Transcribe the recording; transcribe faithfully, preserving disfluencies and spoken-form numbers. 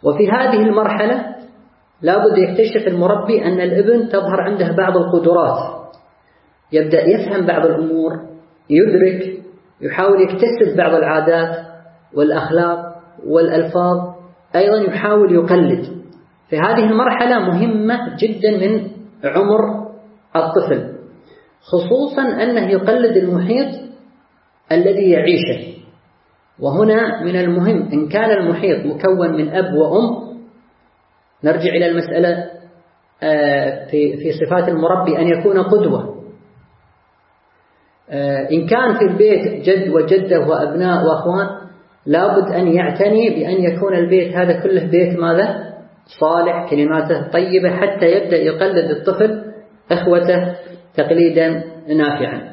وفي هذه المرحلة لابد يكتشف المربي أن الابن تظهر عنده بعض القدرات، يبدأ يفهم بعض الأمور، يدرك، يحاول يكتسب بعض العادات والأخلاق والألفاظ، أيضا يحاول يقلد. في هذه المرحلة مهمة جدا من عمر الطفل، خصوصا أنه يقلد المحيط الذي يعيشه. وهنا من المهم إن كان المحيط مكون من أب وأم، نرجع إلى المسألة في في صفات المربي أن يكون قدوة. إن كان في البيت جد وجدة وأبناء وأخوان، لابد أن يعتني بأن يكون البيت هذا كله بيت ماذا؟ صالح، كلماته طيبة، حتى يبدأ يقلد الطفل إخوته تقليدا نافعا.